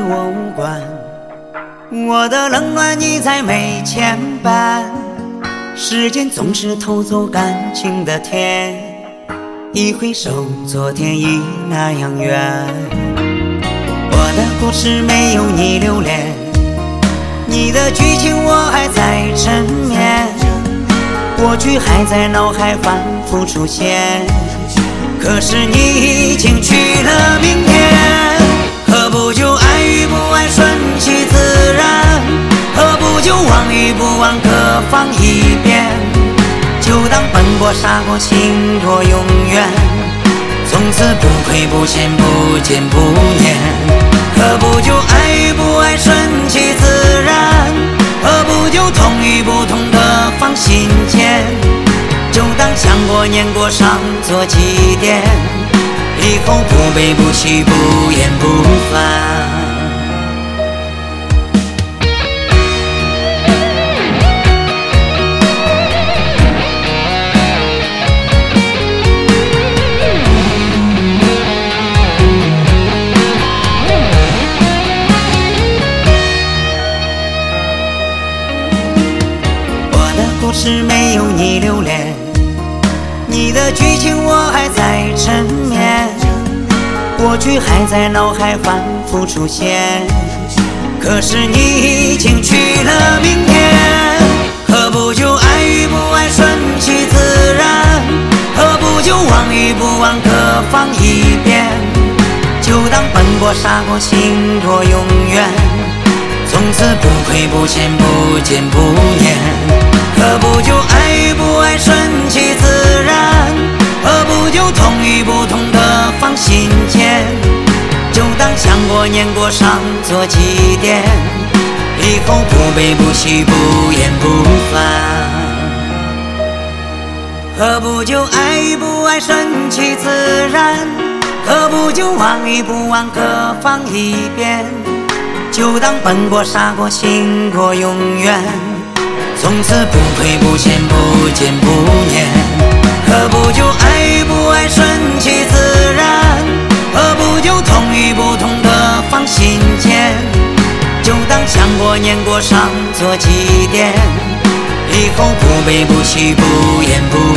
我无关，我的冷暖你再没牵绊。时间总是偷走感情的甜，一回首，昨天已那样远。我的故事没有你留恋，你的剧情我还在沉眠，过去还在脑海反复出现，可是你已经去了明天。何不就爱与不爱顺其自然，何不就忘与不忘各放一边，就当奔波傻过情多永远，从此不亏不欠不见不念。何不就爱与不爱顺其自然，何不就痛与不痛各放心间，就当想过念过伤做祭奠，以后不悲不喜不厌不烦。故事没有你留恋，你的剧情我还在沉眠，过去还在脑海反复出现，可是你已经去了明天。何不就爱与不爱顺其自然，何不就忘与不忘各放一边，就当奔波傻过情多永远，从此不亏不欠不见不念。何不就爱与不爱顺其自然，何不就痛与不痛各放心间，就当想过念过伤做祭奠，以后不悲不喜不厌不烦。何不就爱与不爱顺其自然，何不就忘与不忘各放一边，就当奔波傻过情过永远，从此不亏不欠不见不念。何不就爱与不爱顺其自然，何不就痛与不痛各放心间，就当想过念过伤做祭奠，以后不悲不喜不厌不